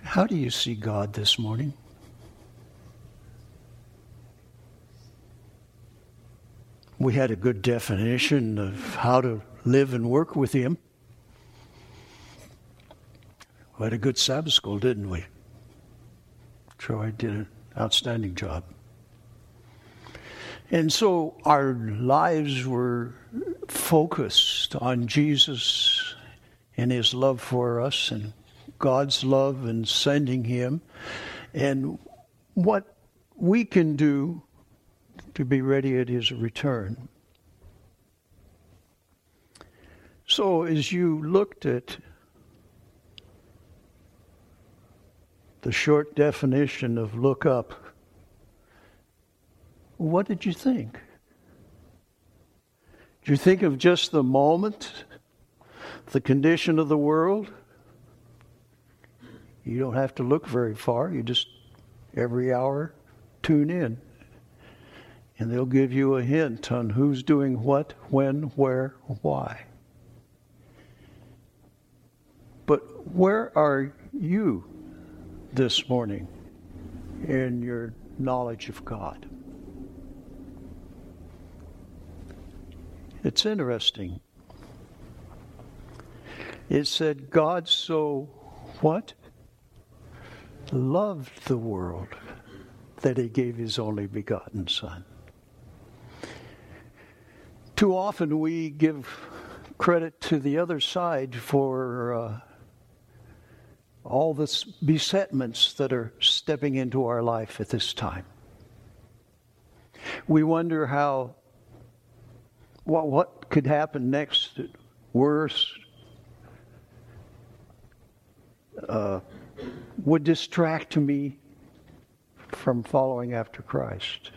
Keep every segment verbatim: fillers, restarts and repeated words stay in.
How do you see God this morning? We had a good definition of how to live and work with Him. We had a good Sabbath school, didn't we? Troy did an outstanding job. And so our lives were focused on Jesus and His love for us and God's love in sending Him and what we can do to be ready at His return. So as you looked at the short definition of look up, what did you think? Did you think of just the moment, the condition of the world? You don't have to look very far. You just, every hour, tune in. And they'll give you a hint on who's doing what, when, where, why. But where are you this morning in your knowledge of God? It's interesting. It said God so what? Loved the world that He gave His only begotten Son. Too often we give credit to the other side for uh, all the besetments that are stepping into our life at this time. We wonder how, what, what could happen next, worse, uh, would distract me from following after Christ.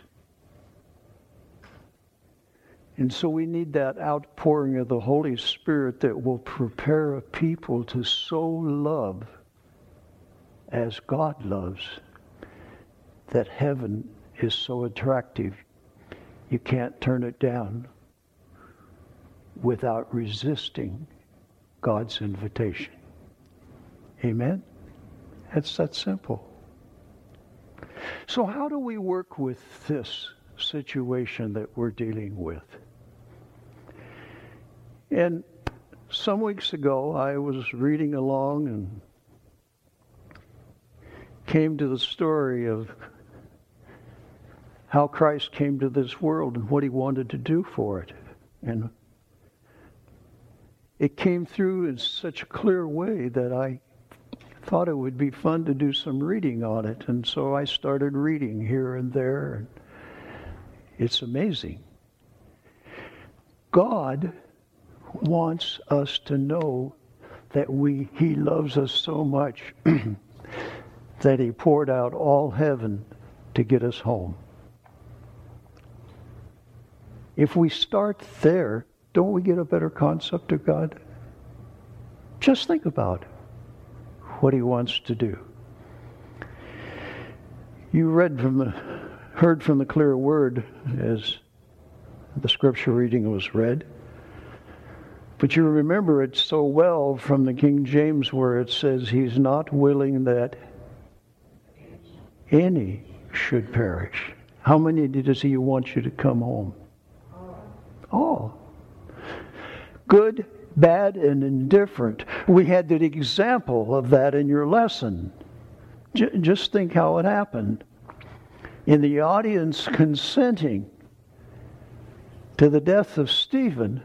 And so we need that outpouring of the Holy Spirit that will prepare a people to so love as God loves, that heaven is so attractive you can't turn it down without resisting God's invitation. Amen? It's that simple. So how do we work with this situation that we're dealing with? And some weeks ago, I was reading along and came to the story of how Christ came to this world and what He wanted to do for it. And it came through in such a clear way that I thought it would be fun to do some reading on it. And so I started reading here and there. And it's amazing. God wants us to know that we He loves us so much that He poured out all heaven to get us home. If we start there, don't we get a better concept of God? Just think about what He wants to do. You read from the, heard from the clear word as the scripture reading was read. But you remember it so well from the King James where it says He's not willing that any should perish. How many does He want you to come home? All. Good, bad, and indifferent. We had the example of that in your lesson. J- just think how it happened. In the audience consenting to the death of Stephen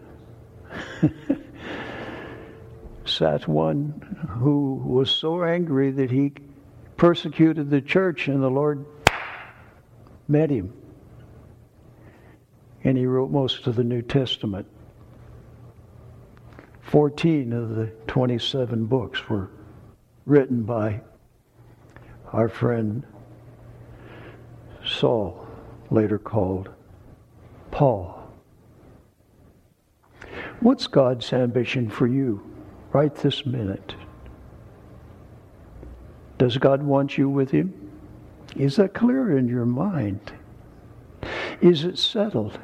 sat one who was so angry that he persecuted the church, and the Lord met him. And he wrote most of the New Testament. Fourteen of the twenty-seven books were written by our friend Saul, later called Paul. What's God's ambition for you right this minute? Does God want you with Him? Is that clear in your mind? Is it settled?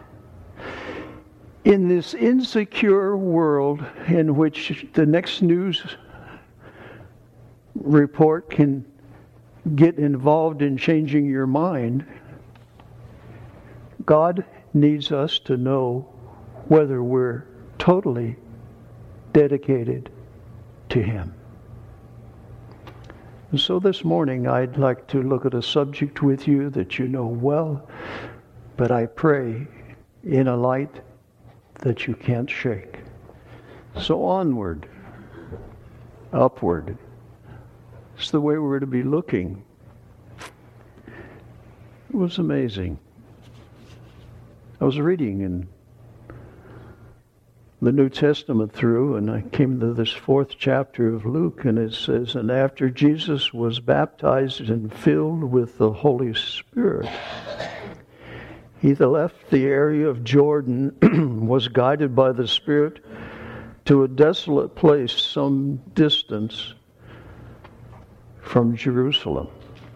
In this insecure world in which the next news report can get involved in changing your mind. God needs us to know whether we're totally dedicated to Him. And so this morning I'd like to look at a subject with you that you know well, but I pray in a light that you can't shake. So onward, upward. It's the way we're to be looking. It was amazing. I was reading in the New Testament through, and I came to this fourth chapter of Luke, and it says, and after Jesus was baptized and filled with the Holy Spirit, he that left the area of Jordan was guided by the Spirit to a desolate place some distance from Jerusalem.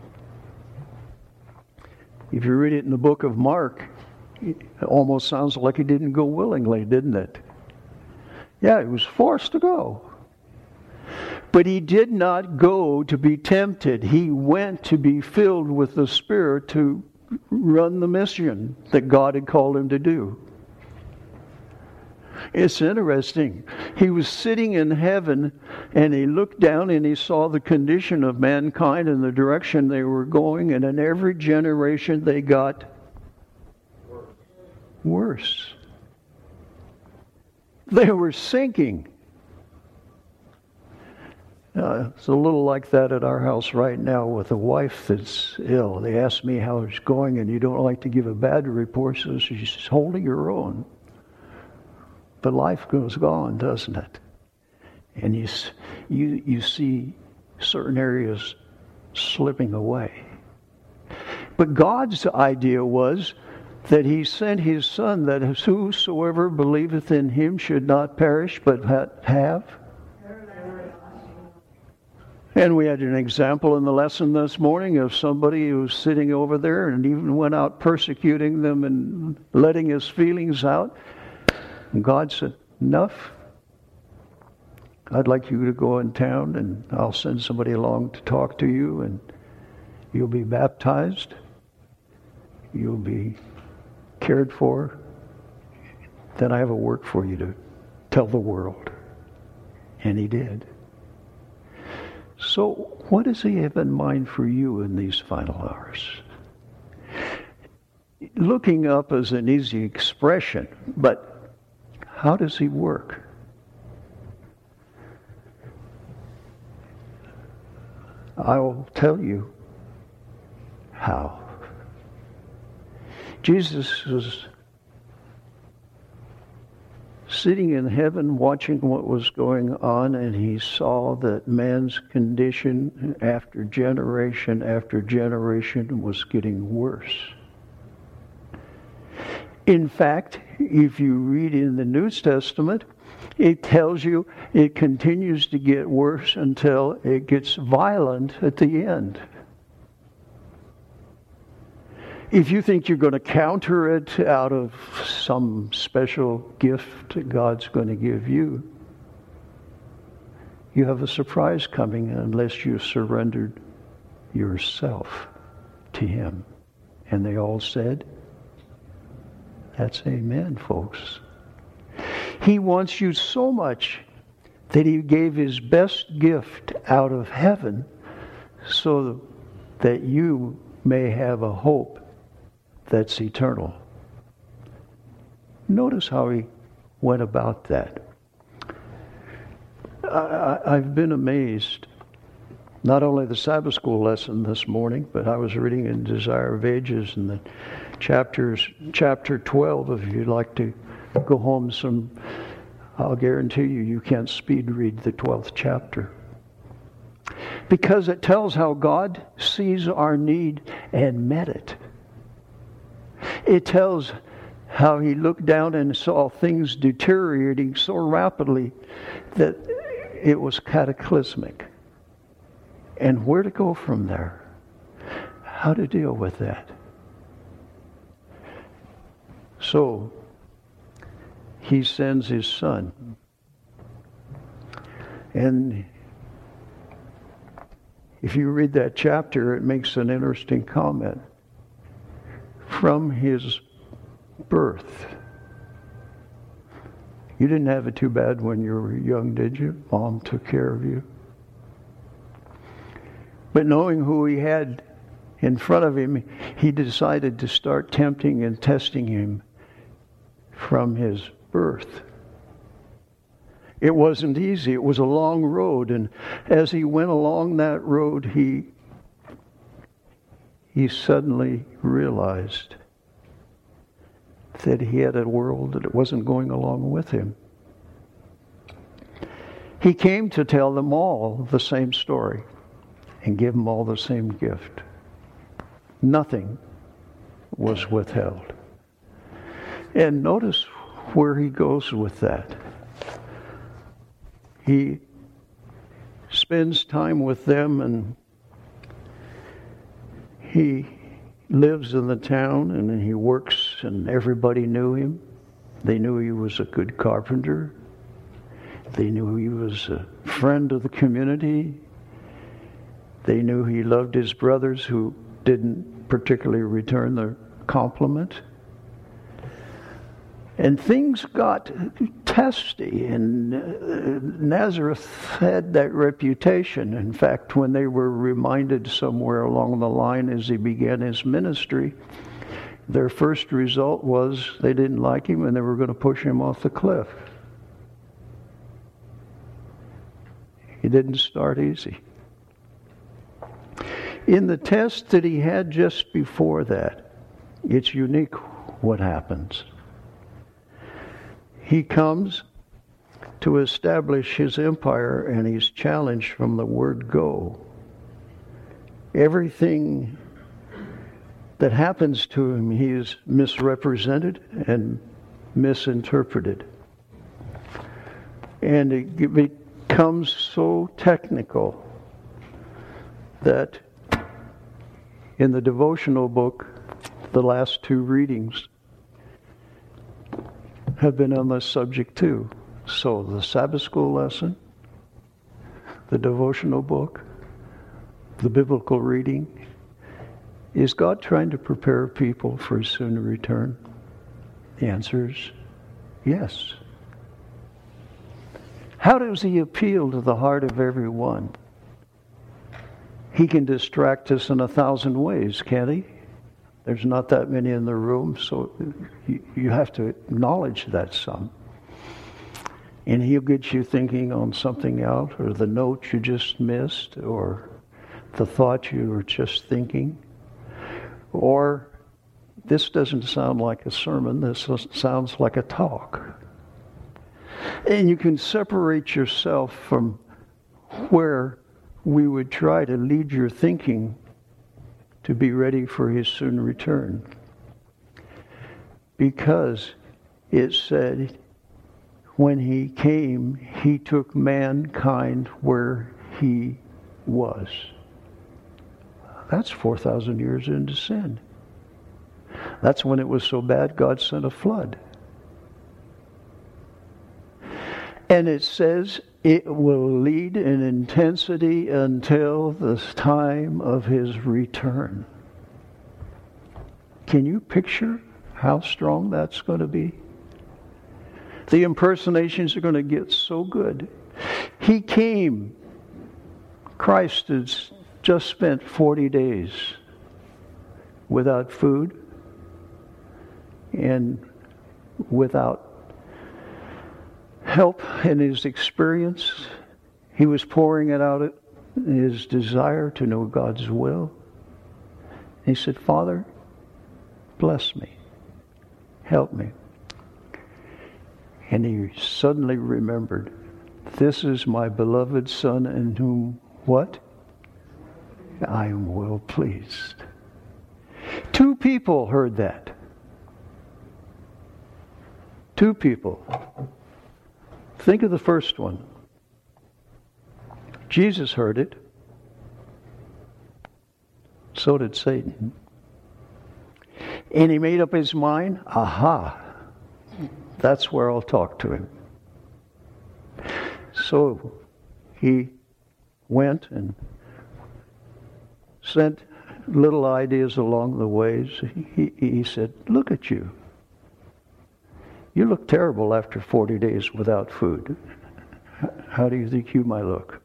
If you read it in the book of Mark, it almost sounds like he didn't go willingly, didn't it? Yeah, he was forced to go. But he did not go to be tempted. He went to be filled with the Spirit to run the mission that God had called him to do. It's interesting. He was sitting in heaven and he looked down and he saw the condition of mankind and the direction they were going, and in every generation they got worse. They were sinking. Uh, it's a little like that at our house right now with a wife that's ill. They ask me how it's going, and you don't like to give a bad report, so she's holding her own. But life goes on, doesn't it? And you, you, you see certain areas slipping away. But God's idea was that He sent His Son, that whosoever believeth in Him should not perish, but have. And we had an example in the lesson this morning of somebody who was sitting over there and even went out persecuting them and letting his feelings out. And God said, enough. I'd like you to go in town and I'll send somebody along to talk to you, and you'll be baptized. You'll be cared for. Then I have a work for you to tell the world. And He did. So what does He have in mind for you in these final hours? Looking up is an easy expression, but how does He work? I will tell you how. Jesus was sitting in heaven watching what was going on, and He saw that man's condition after generation after generation was getting worse. In fact, if you read in the New Testament, it tells you it continues to get worse until it gets violent at the end. If you think you're going to counter it out of some special gift that God's going to give you, you have a surprise coming unless you surrendered yourself to Him. And they all said, that's amen, folks. He wants you so much that He gave His best gift out of heaven so that you may have a hope that's eternal. Notice how He went about that. I, I've been amazed. Not only the Sabbath school lesson this morning, but I was reading in Desire of Ages in the chapters, chapter twelve. If you'd like to go home some, I'll guarantee you, you can't speed read the twelfth chapter. Because it tells how God sees our need and met it. It tells how He looked down and saw things deteriorating so rapidly that it was cataclysmic. And where to go from there? How to deal with that? So, He sends His Son. And if you read that chapter, it makes an interesting comment. From his birth. You didn't have it too bad when you were young, did you? Mom took care of you. But knowing who he had in front of him, he decided to start tempting and testing him from his birth. It wasn't easy. It was a long road. And as he went along that road, he, he suddenly realized that he had a world that wasn't going along with him. He came to tell them all the same story and give them all the same gift. Nothing was withheld. And notice where he goes with that. He spends time with them, and he lives in the town, and he works, and everybody knew him. They knew he was a good carpenter. They knew he was a friend of the community. They knew he loved his brothers who didn't particularly return the compliment. And things got testy, and uh, Nazareth had that reputation. In fact, when they were reminded somewhere along the line as he began his ministry, their first result was they didn't like him and they were going to push him off the cliff. He didn't start easy. In the test that he had just before that, it's unique what happens. He comes to establish his empire, and he's challenged from the word go. Everything that happens to him, he is misrepresented and misinterpreted. And it becomes so technical that in the devotional book, the last two readings have been on this subject too. So the Sabbath school lesson, the devotional book, the biblical reading, is God trying to prepare people for his soon return? The answer is yes. How does he appeal to the heart of everyone? He can distract us in a thousand ways, can't he? There's not that many in the room, so you, you have to acknowledge that some. And he'll get you thinking on something else, or the note you just missed, or the thought you were just thinking. Or, this doesn't sound like a sermon, this sounds like a talk. And you can separate yourself from where we would try to lead your thinking to be ready for his soon return. Because it said, when he came, he took mankind where he was. That's four thousand years into sin. That's when it was so bad, God sent a flood. And it says it will lead in intensity until the time of his return. Can you picture how strong that's going to be? The impersonations are going to get so good. He came. Christ has just spent forty days without food and without help in his experience. He was pouring it out in his desire to know God's will. He said, Father, bless me. Help me. And he suddenly remembered, this is my beloved Son in whom, what? I am well pleased. Two people heard that. Two people. Think of the first one. Jesus heard it. So did Satan. And he made up his mind, aha, that's where I'll talk to him. So he went and sent little ideas along the ways. He, he said, look at you. You look terrible after forty days without food. How do you think you might look?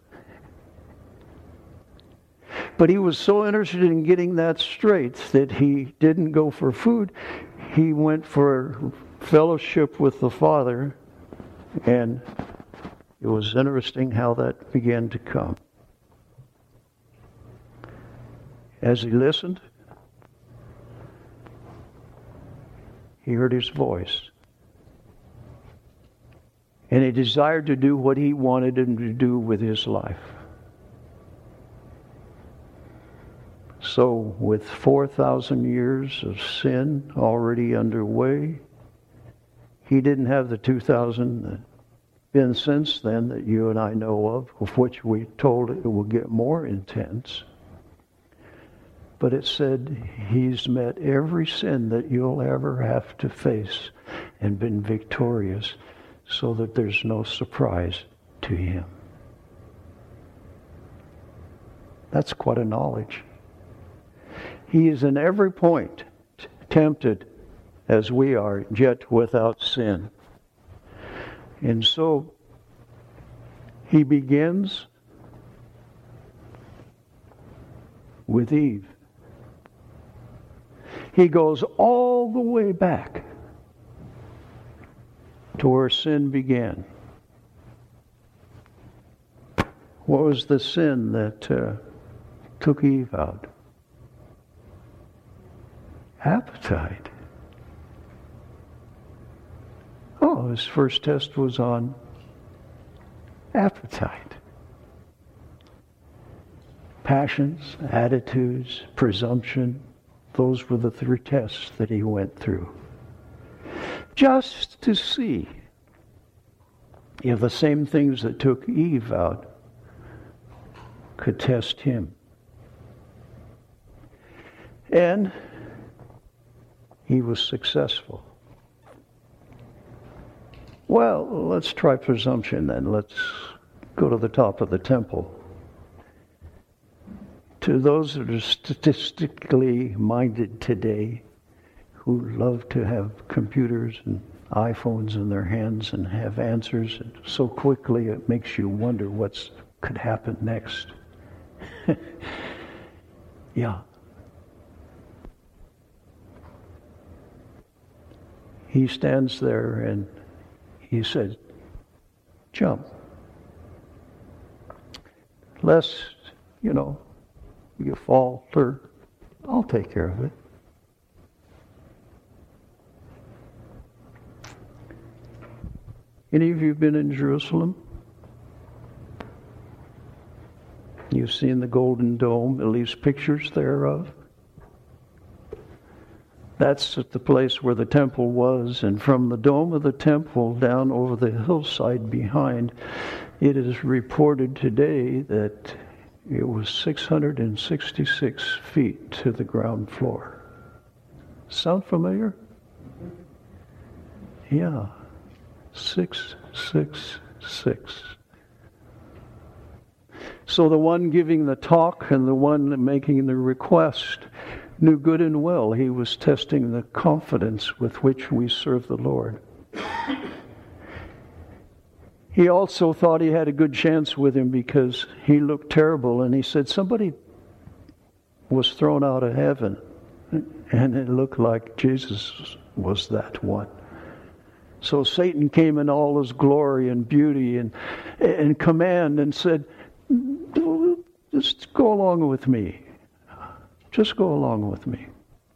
But he was so interested in getting that straight that he didn't go for food. He went for fellowship with the Father, and it was interesting how that began to come. As he listened, he heard his voice. And he desired to do what he wanted him to do with his life. So, with four thousand years of sin already underway, he didn't have the two thousand that been since then that you and I know of, of which we told it will get more intense. But it said he's met every sin that you'll ever have to face and been victorious, so that there's no surprise to him. That's quite a knowledge. He is in every point t- tempted as we are, yet without sin. And so he begins with Eve. He goes all the way back to where sin began. What was the sin that uh, took Eve out? Appetite. Oh, his first test was on appetite. Passions, attitudes, presumption, those were the three tests that he went through. Just to see if the same things that took Eve out could test him. And he was successful. Well, let's try presumption then. Let's go to the top of the temple. To those that are statistically minded today, who love to have computers and iPhones in their hands and have answers and so quickly it makes you wonder what could happen next. Yeah. He stands there and he said, jump. Lest, you know, you falter, I'll take care of it. Any of you been in Jerusalem? You've seen the Golden Dome, at least pictures thereof. That's at the place where the temple was, and from the dome of the temple down over the hillside behind, it is reported today that it was six hundred sixty-six feet to the ground floor. Sound familiar? Yeah. six six six. So the one giving the talk and the one making the request knew good and well he was testing the confidence with which we serve the Lord. He also thought he had a good chance with him because he looked terrible, and he said somebody was thrown out of heaven, and it looked like Jesus was that one. So Satan came in all his glory and beauty and, and command and said, just go along with me. Just go along with me.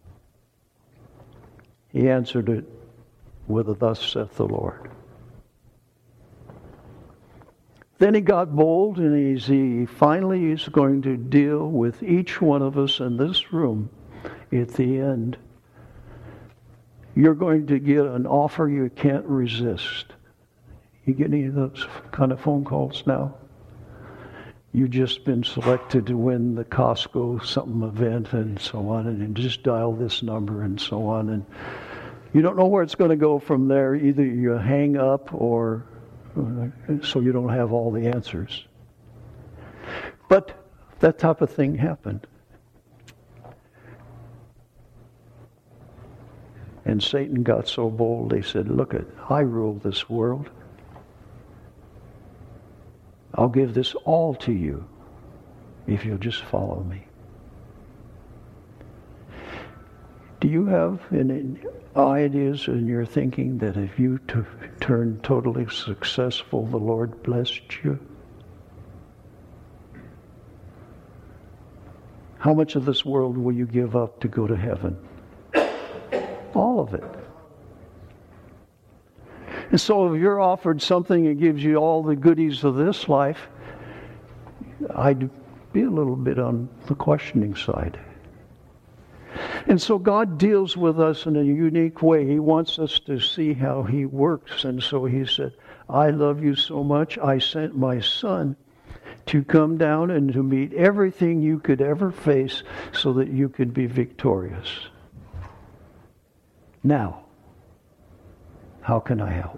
He answered it with a thus saith the Lord. Then he got bold, and he's, he finally is going to deal with each one of us in this room at the end. You're going to get an offer you can't resist. You get any of those kind of phone calls now? You've just been selected to win the Costco something event and so on, and, and just dial this number and so on. And you don't know where it's going to go from there. Either you hang up or uh, so you don't have all the answers. But that type of thing happened. And Satan got so bold, he said, look it, I rule this world. I'll give this all to you if you'll just follow me. Do you have any ideas in your thinking that if you t- turn totally successful, the Lord blessed you? How much of this world will you give up to go to heaven? All of it. And so if you're offered something that gives you all the goodies of this life, I'd be a little bit on the questioning side. And so God deals with us in a unique way. He wants us to see how He works. And so He said, I love you so much, I sent my Son to come down and to meet everything you could ever face so that you could be victorious. Now, how can I help?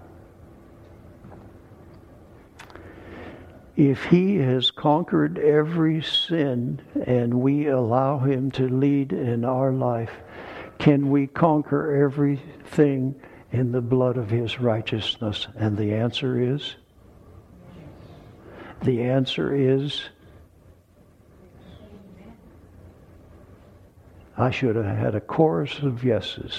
If He has conquered every sin and we allow Him to lead in our life, can we conquer everything in the blood of His righteousness? And the answer is? The answer is, I should have had a chorus of yeses.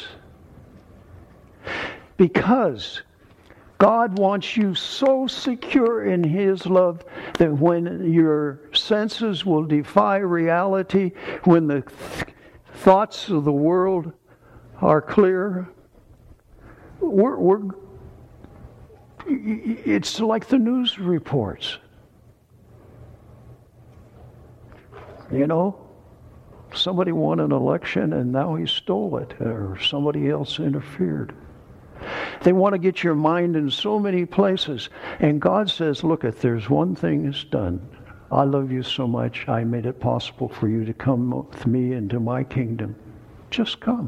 Because God wants you so secure in His love that when your senses will defy reality, when the th- thoughts of the world are clear, we're, we're, it's like the news reports. You know, somebody won an election and now he stole it, or somebody else interfered. They want to get your mind in so many places. And God says, look, if there's one thing that's done, I love you so much, I made it possible for you to come with me into my kingdom. Just come.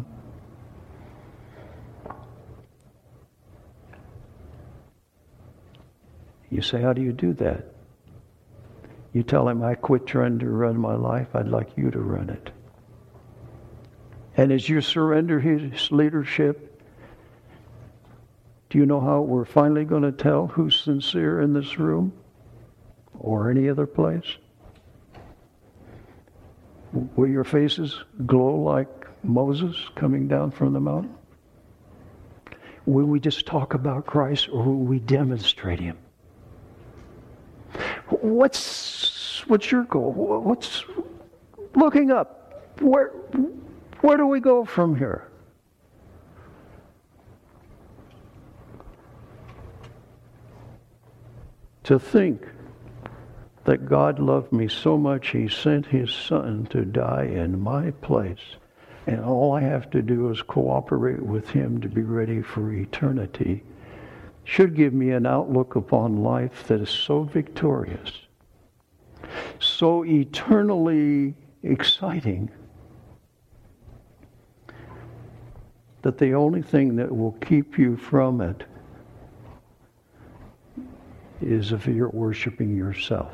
You say, how do you do that? You tell Him, I quit trying to run my life, I'd like you to run it. And as you surrender His leadership, do you know how we're finally going to tell who's sincere in this room or any other place? Will your faces glow like Moses coming down from the mountain? Will we just talk about Christ, or will we demonstrate Him? What's what's your goal? What's looking up? Where where do we go from here? To think that God loved me so much He sent His Son to die in my place, and all I have to do is cooperate with Him to be ready for eternity, should give me an outlook upon life that is so victorious, so eternally exciting, that the only thing that will keep you from it is if you're worshiping yourself.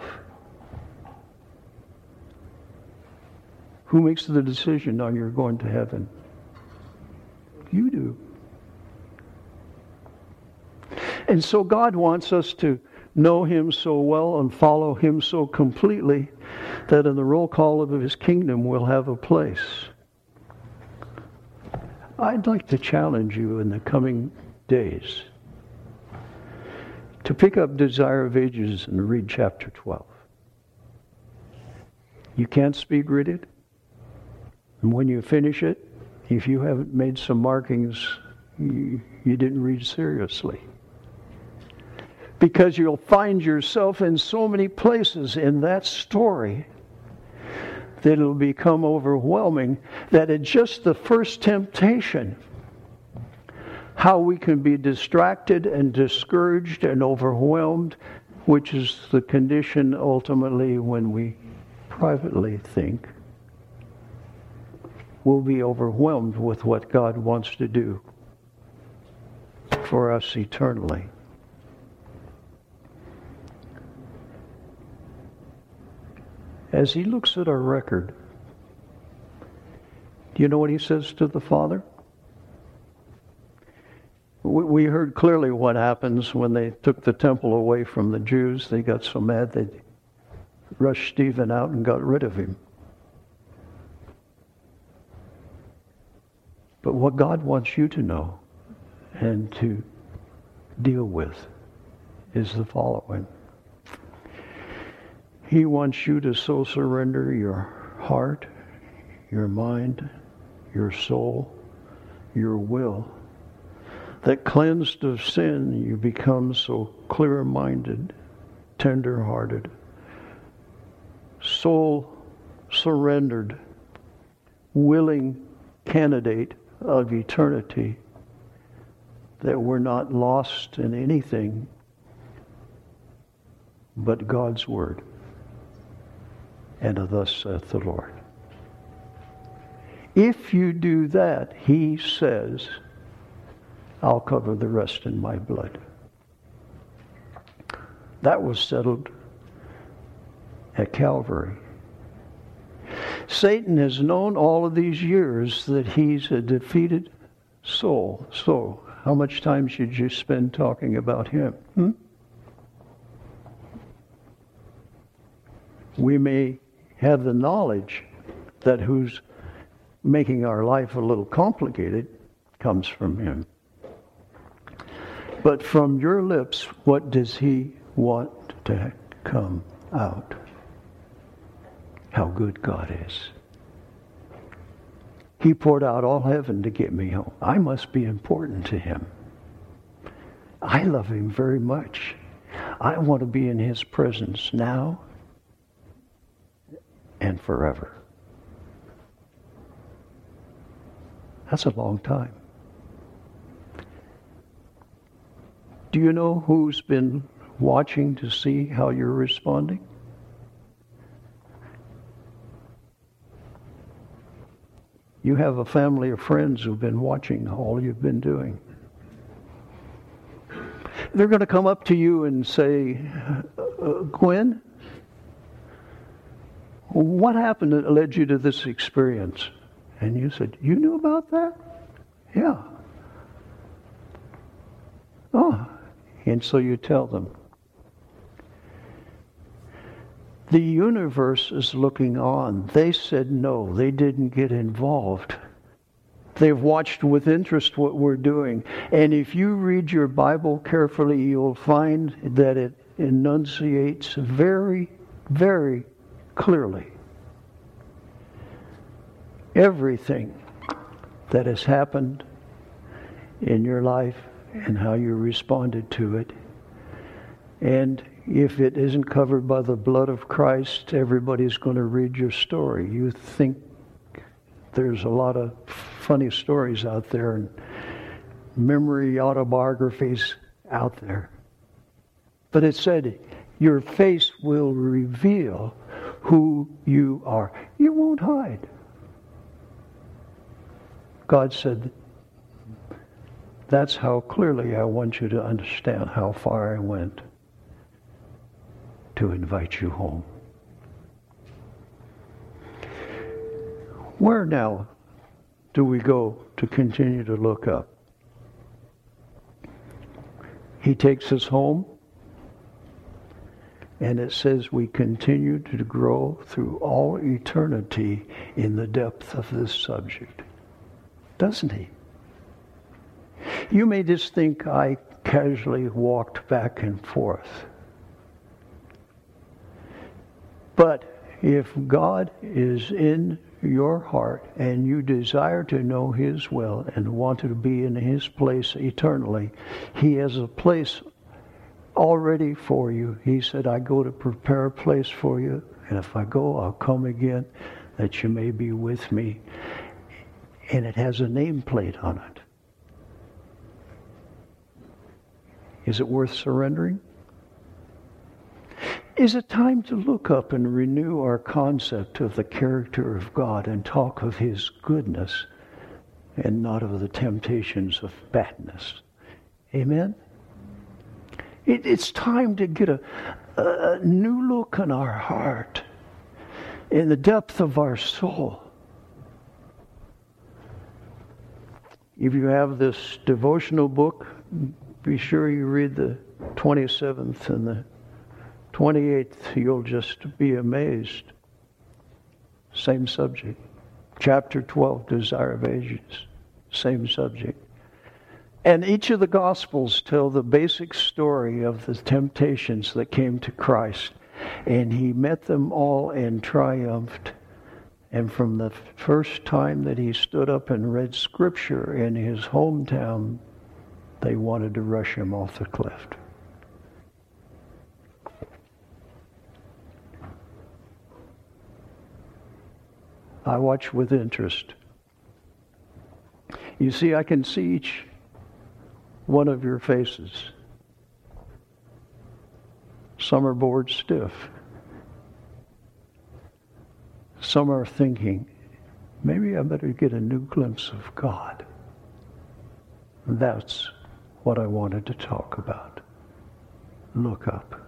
Who makes the decision on you're going to heaven? You do. And so God wants us to know Him so well and follow Him so completely that in the roll call of His kingdom we'll have a place. I'd like to challenge you in the coming days to pick up Desire of Ages and read chapter twelve. You can't speed read it. And when you finish it, if you haven't made some markings, you, you didn't read seriously. Because you'll find yourself in so many places in that story that it'll become overwhelming, that at just the first temptation, how we can be distracted and discouraged and overwhelmed, which is the condition ultimately when we privately think, we'll be overwhelmed with what God wants to do for us eternally. As He looks at our record, do you know what He says to the Father? We, we heard clearly what happens when they took the temple away from the Jews. They got so mad they rushed Stephen out and got rid of him. But what God wants you to know and to deal with is the following. He wants you to so surrender your heart, your mind, your soul, your will, that cleansed of sin you become so clear-minded, tender-hearted, soul surrendered, willing candidate of eternity, that we're not lost in anything but God's Word. And thus saith the Lord. If you do that, He says, I'll cover the rest in my blood. That was settled at Calvary. Satan has known all of these years that he's a defeated soul. So, how much time should you spend talking about him? Hmm? We may have the knowledge that who's making our life a little complicated comes from him. But from your lips, what does he want to come out? How good God is. He poured out all heaven to get me home. I must be important to him. I love him very much. I want to be in his presence now and forever. That's a long time. Do you know who's been watching to see how you're responding? You have a family of friends who've been watching all you've been doing. They're going to come up to you and say, uh, Gwen, what happened that led you to this experience? And you said, you knew about that? Yeah. Oh. And so you tell them. The universe is looking on. They said no. They didn't get involved. They've watched with interest what we're doing. And if you read your Bible carefully, you'll find that it enunciates very, very clearly everything that has happened in your life and how you responded to it. And if it isn't covered by the blood of Christ, everybody's going to read your story. You think there's a lot of funny stories out there and memory autobiographies out there. But it said, your face will reveal who you are. You won't hide. God said, that's how clearly I want you to understand how far I went to invite you home. Where now do we go to continue to look up? He takes us home, and it says we continue to grow through all eternity in the depth of this subject. Doesn't he? You may just think I casually walked back and forth. But if God is in your heart and you desire to know his will and want to be in his place eternally, he has a place already for you. He said, I go to prepare a place for you, and if I go, I'll come again, that you may be with me. And it has a nameplate on it. Is it worth surrendering? Is it time to look up and renew our concept of the character of God and talk of his goodness and not of the temptations of badness? Amen? It, it's time to get a, a new look in our heart, in the depth of our soul. If you have this devotional book, be sure you read the twenty-seventh and the twenty-eighth. You'll just be amazed. Same subject. Chapter twelve, Desire of Ages. Same subject. And each of the Gospels tell the basic story of the temptations that came to Christ. And he met them all and triumphed. And from the first time that he stood up and read Scripture in his hometown, they wanted to rush him off the cliff. I watch with interest. You see, I can see each one of your faces. Some are bored stiff. Some are thinking, maybe I better get a new glimpse of God. That's what I wanted to talk about. Look up.